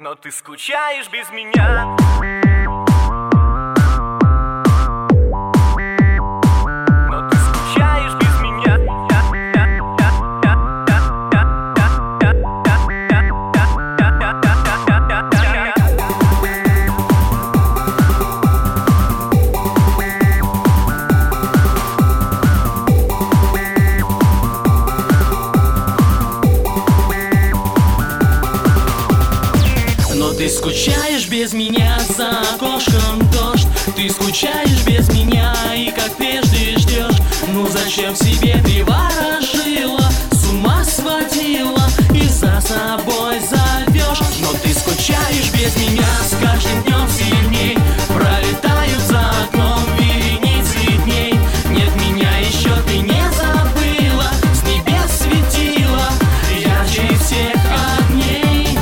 Но ты скучаешь без меня. Но ты скучаешь без меня. Но ты скучаешь без меня, за окошком дождь. Ты скучаешь без меня и как прежде ждешь. Ну зачем себе приворожила, с ума сводила и за собой зовешь. Но ты скучаешь без меня, с каждым днем сильней пролетают за окном вереницы дней. Нет, меня еще ты не забыла, с небес светила ярче всех огней.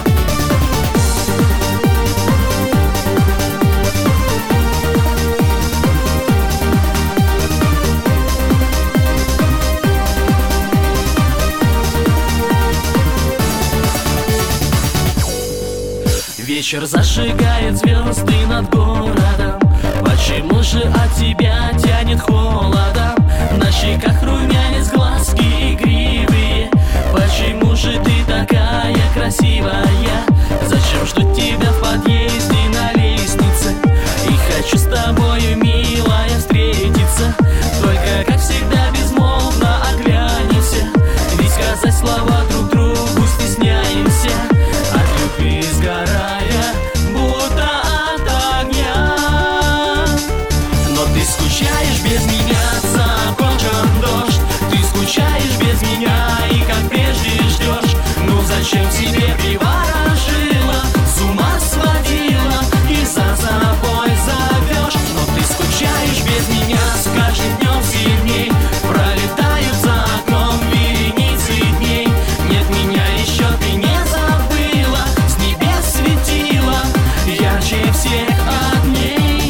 Вечер зажигает звезды над городом. Почему же от тебя тянет холодом? На щеках румянец, глазки игривые. Почему же ты такая красивая? Зачем жду тебя в подъезде на лестнице? И хочу с тобою, милая, встретиться. Только, как всегда, безмолвно оглянемся. Ведь сказать слова друг другу стесняемся. От любви сгорая, будто от огня. Но ты скучаешь без меня, за окошком дождь. Ты скучаешь без меня и как прежде ждешь. Ну зачем себе приворожила, с ума сводила и за собой зовешь. Но ты скучаешь без меня, с каждым днем сильней пролетают за окном вереницы дней. Нет, меня еще ты не забыла, с небес светила ярче всех огней.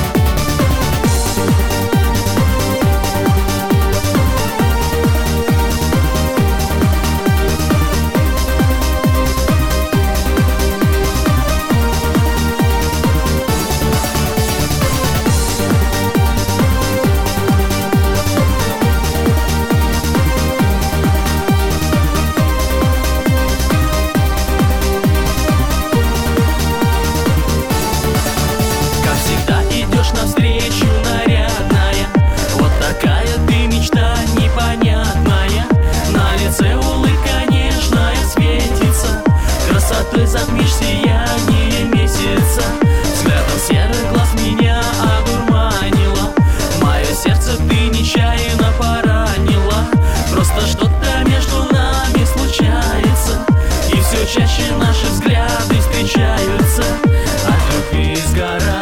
Как всегда идешь навстречу нарядная. Вот такая ты мечта непонятная. На лице улыбка нежная светится. Красотой затмишь сияние месяца. Взглядом серых глаз меня одурманила. Мое сердце ты нечаянно поранила. Просто что-то между нами случается. И все чаще наши взгляды встречаются. От любви сгорают.